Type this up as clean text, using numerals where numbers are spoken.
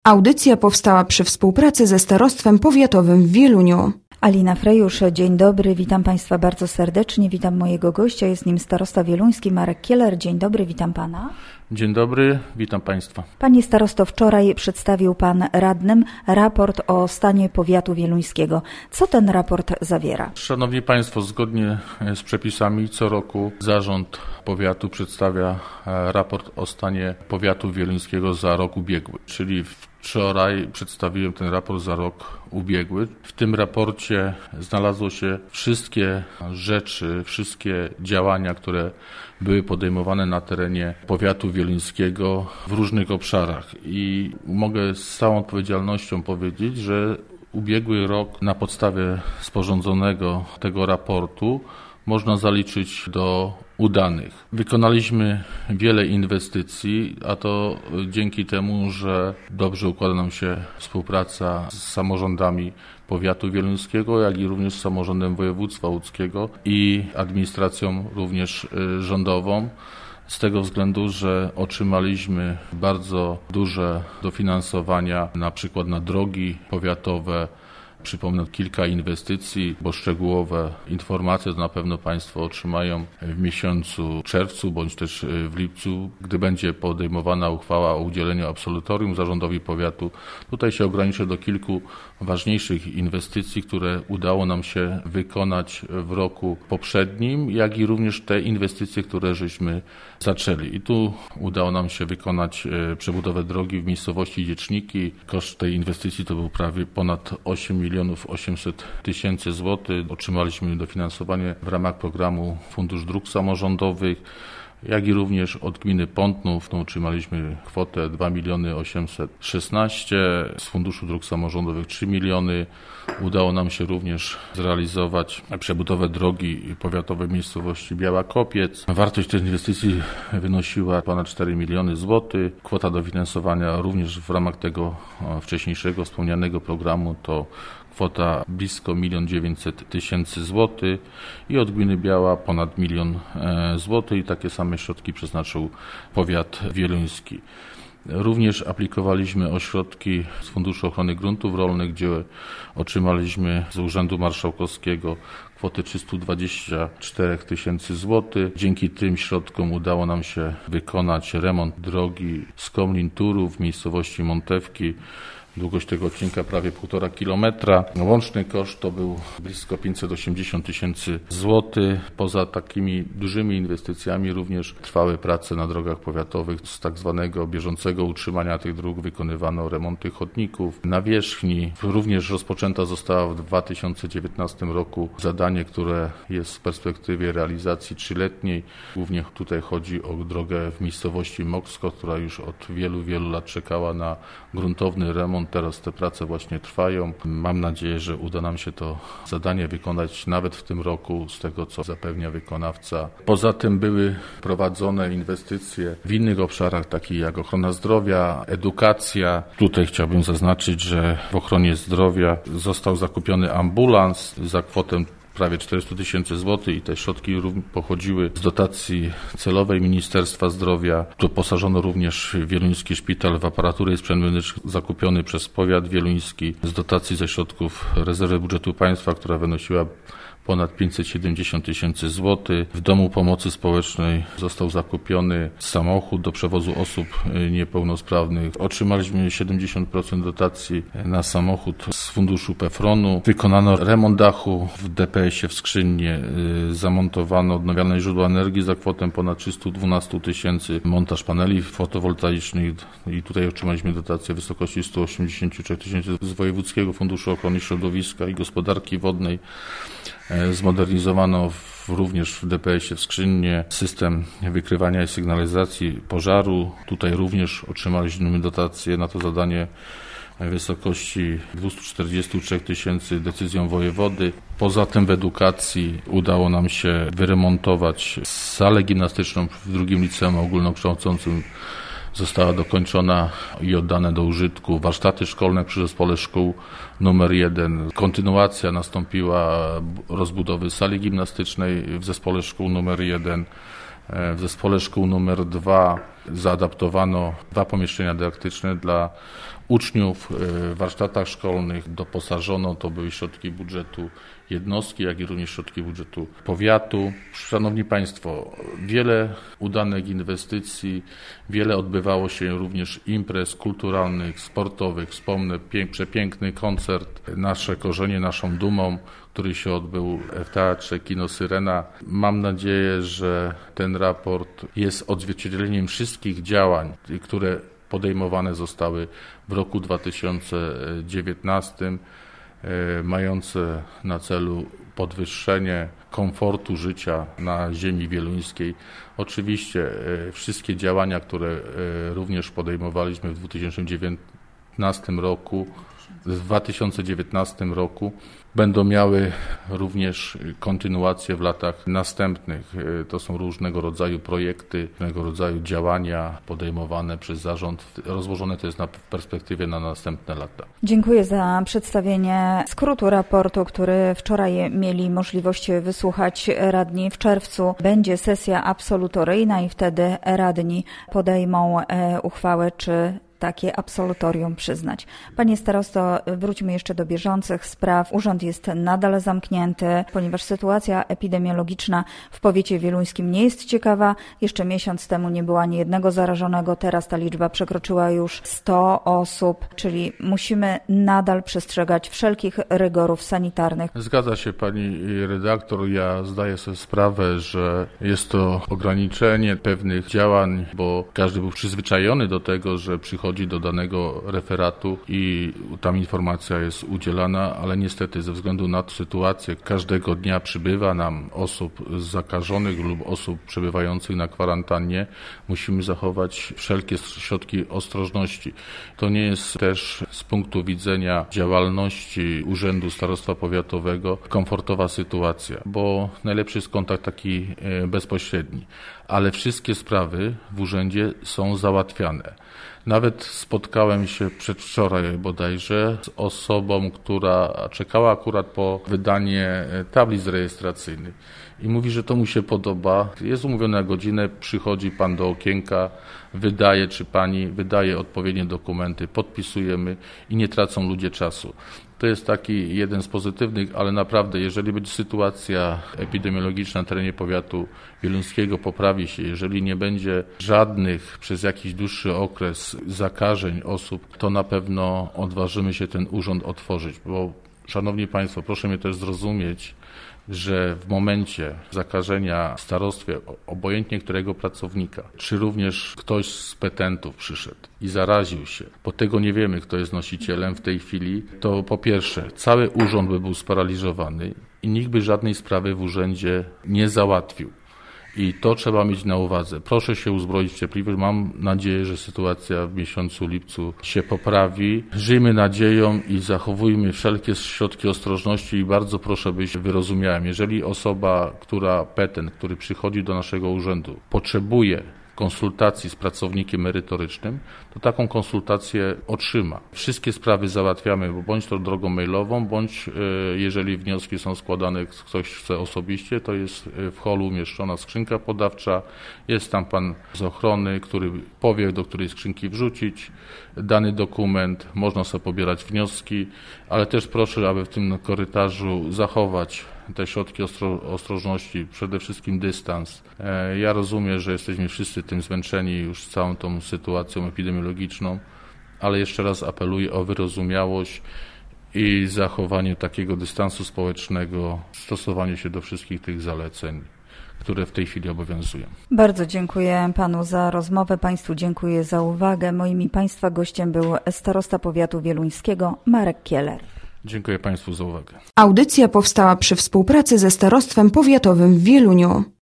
Audycja powstała przy współpracy ze Starostwem Powiatowym w Wieluniu. Alina Frejusz, dzień dobry, witam Państwa bardzo serdecznie, witam mojego gościa, jest nim starosta wieluński Marek Kieler. Dzień dobry, witam Pana. Dzień dobry, witam Państwa. Panie starosto, wczoraj przedstawił Pan radnym raport o stanie powiatu wieluńskiego. Co ten raport zawiera? Szanowni Państwo, zgodnie z przepisami co roku Zarząd Powiatu przedstawia raport o stanie powiatu wieluńskiego za rok ubiegły, czyli wczoraj przedstawiłem ten raport za rok ubiegły. W tym raporcie znalazło się wszystkie rzeczy, wszystkie działania, które były podejmowane na terenie powiatu wieluńskiego w różnych obszarach. I mogę z całą odpowiedzialnością powiedzieć, że ubiegły rok na podstawie sporządzonego tego raportu można zaliczyć do udanych. Wykonaliśmy wiele inwestycji, a to dzięki temu, że dobrze układa nam się współpraca z samorządami powiatu wieluńskiego, jak i również z samorządem województwa łódzkiego i administracją również rządową. Z tego względu, że otrzymaliśmy bardzo duże dofinansowania, na przykład na drogi powiatowe. Przypomnę kilka inwestycji, bo szczegółowe informacje to na pewno Państwo otrzymają w miesiącu czerwcu bądź też w lipcu, gdy będzie podejmowana uchwała o udzieleniu absolutorium zarządowi powiatu. Tutaj się ograniczę do kilku ważniejszych inwestycji, które udało nam się wykonać w roku poprzednim, jak i również te inwestycje, które żeśmy zaczęli. I tu udało nam się wykonać przebudowę drogi w miejscowości Dzieczniki. Koszt tej inwestycji to był prawie ponad 8,8 mln złotych. Otrzymaliśmy dofinansowanie w ramach programu Fundusz Dróg Samorządowych, jak i również od gminy Pątnów otrzymaliśmy kwotę 2,816 000, z Funduszu Dróg Samorządowych 3 miliony. Udało nam się również zrealizować przebudowę drogi powiatowej miejscowości Biała Kopiec. Wartość tej inwestycji wynosiła ponad 4 miliony złotych. Kwota dofinansowania również w ramach tego wcześniejszego wspomnianego programu to kwota blisko 1 900 000 złotych i od gminy Biała ponad 1 000 000 złotych i takie same środki przeznaczył powiat wieluński. Również aplikowaliśmy o środki z Funduszu Ochrony Gruntów Rolnych, gdzie otrzymaliśmy z Urzędu Marszałkowskiego kwotę 324 000 złotych. Dzięki tym środkom udało nam się wykonać remont drogi z Komlin-Turów w miejscowości Montewki. Długość tego odcinka prawie 1,5 kilometra. Łączny koszt to był blisko 580 000 złotych. Poza takimi dużymi inwestycjami również trwały prace na drogach powiatowych. Z tak zwanego bieżącego utrzymania tych dróg wykonywano remonty chodników, nawierzchni. Również rozpoczęta została w 2019 roku zadanie, które jest w perspektywie realizacji 3-letniej. Głównie tutaj chodzi o drogę w miejscowości Moksko, która już od wielu lat czekała na gruntowny remont. Teraz te prace właśnie trwają. Mam nadzieję, że uda nam się to zadanie wykonać nawet w tym roku z tego, co zapewnia wykonawca. Poza tym były prowadzone inwestycje w innych obszarach, takich jak ochrona zdrowia, edukacja. Tutaj chciałbym zaznaczyć, że w ochronie zdrowia został zakupiony ambulans za kwotę prawie 400 000 złotych i te środki pochodziły z dotacji celowej Ministerstwa Zdrowia. Doposażono również wieluński szpital w aparaturę i sprzęt medyczny zakupiony przez powiat wieluński z dotacji ze środków rezerwy budżetu państwa, która wynosiła ponad 570 000 złotych. W Domu Pomocy Społecznej został zakupiony samochód do przewozu osób niepełnosprawnych. Otrzymaliśmy 70% dotacji na samochód z funduszu PFRON-u. Wykonano remont dachu w DPS-ie w Skrzynie. Zamontowano odnawialne źródła energii za kwotę ponad 312 000. Montaż paneli fotowoltaicznych i tutaj otrzymaliśmy dotację w wysokości 183 000 z Wojewódzkiego Funduszu Ochrony Środowiska i Gospodarki Wodnej. Zmodernizowano również w DPS-ie w Skrzynie system wykrywania i sygnalizacji pożaru. Tutaj również otrzymaliśmy dotację na to zadanie w wysokości 243 000 decyzją wojewody. Poza tym w edukacji udało nam się wyremontować salę gimnastyczną w drugim liceum ogólnokształcącym. Została dokończona i oddane do użytku warsztaty szkolne przy Zespole Szkół nr 1. Kontynuacja nastąpiła rozbudowy sali gimnastycznej w Zespole Szkół nr 1. W Zespole Szkół nr 2 zaadaptowano 2 pomieszczenia dydaktyczne dla uczniów w warsztatach szkolnych, doposażono, to były środki budżetu jednostki, jak i również środki budżetu powiatu. Szanowni Państwo, wiele udanych inwestycji, wiele odbywało się również imprez kulturalnych, sportowych. Wspomnę przepiękny koncert Nasze korzenie, naszą dumą, który się odbył w Teatrze Kino Syrena. Mam nadzieję, że ten raport jest odzwierciedleniem wszystkich działań, które podejmowane zostały w roku 2019, mające na celu podwyższenie komfortu życia na ziemi wieluńskiej. Oczywiście wszystkie działania, które również podejmowaliśmy w 2019 roku będą miały również kontynuację w latach następnych. To są różnego rodzaju projekty, różnego rodzaju działania podejmowane przez zarząd. Rozłożone to jest w perspektywie na następne lata. Dziękuję za przedstawienie skrótu raportu, który wczoraj mieli możliwość wysłuchać radni. W czerwcu będzie sesja absolutoryjna i wtedy radni podejmą uchwałę, czy takie absolutorium przyznać. Panie starosto, wróćmy jeszcze do bieżących spraw. Urząd jest nadal zamknięty, ponieważ sytuacja epidemiologiczna w powiecie wieluńskim nie jest ciekawa. Jeszcze miesiąc temu nie było ani jednego zarażonego, teraz ta liczba przekroczyła już 100 osób, czyli musimy nadal przestrzegać wszelkich rygorów sanitarnych. Zgadza się pani redaktor. Ja zdaję sobie sprawę, że jest to ograniczenie pewnych działań, bo każdy był przyzwyczajony do tego, że przychodzi do danego referatu i tam informacja jest udzielana, ale niestety ze względu na tę sytuację każdego dnia przybywa nam osób zakażonych lub osób przebywających na kwarantannie. Musimy zachować wszelkie środki ostrożności. To nie jest też z punktu widzenia działalności Urzędu Starostwa Powiatowego komfortowa sytuacja, bo najlepszy jest kontakt taki bezpośredni, ale wszystkie sprawy w urzędzie są załatwiane. Nawet spotkałem się przedwczoraj bodajże z osobą, która czekała akurat po wydanie tablic rejestracyjnych i mówi, że to mu się podoba. Jest umówiona godzinę, przychodzi pan do okienka, wydaje, czy pani wydaje odpowiednie dokumenty, podpisujemy i nie tracą ludzie czasu. To jest taki jeden z pozytywnych, ale naprawdę, jeżeli będzie sytuacja epidemiologiczna na terenie powiatu wieluńskiego poprawi się, jeżeli nie będzie żadnych przez jakiś dłuższy okres zakażeń osób, to na pewno odważymy się ten urząd otworzyć, bo szanowni państwo, proszę mnie też zrozumieć, że w momencie zakażenia w starostwie, obojętnie którego pracownika, czy również ktoś z petentów przyszedł i zaraził się, bo tego nie wiemy, kto jest nosicielem w tej chwili, to po pierwsze, cały urząd by był sparaliżowany i nikt by żadnej sprawy w urzędzie nie załatwił. I to trzeba mieć na uwadze. Proszę się uzbroić w cierpliwość. Mam nadzieję, że sytuacja w miesiącu lipcu się poprawi. Żyjmy nadzieją i zachowujmy wszelkie środki ostrożności i bardzo proszę być wyrozumiałym. Jeżeli osoba, który przychodzi do naszego urzędu, potrzebuje konsultacji z pracownikiem merytorycznym, to taką konsultację otrzyma. Wszystkie sprawy załatwiamy bądź to drogą mailową, bądź jeżeli wnioski są składane, ktoś chce osobiście, to jest w holu umieszczona skrzynka podawcza, jest tam pan z ochrony, który powie, do której skrzynki wrzucić dany dokument, można sobie pobierać wnioski, ale też proszę, aby w tym korytarzu zachować te środki ostrożności, przede wszystkim dystans. Ja rozumiem, że jesteśmy wszyscy tym zmęczeni już całą tą sytuacją epidemiologiczną, ale jeszcze raz apeluję o wyrozumiałość i zachowanie takiego dystansu społecznego, stosowanie się do wszystkich tych zaleceń, które w tej chwili obowiązują. Bardzo dziękuję panu za rozmowę, państwu dziękuję za uwagę. Moim i państwa gościem był starosta powiatu wieluńskiego Marek Kieler. Dziękuję państwu za uwagę. Audycja powstała przy współpracy ze Starostwem Powiatowym w Wieluniu.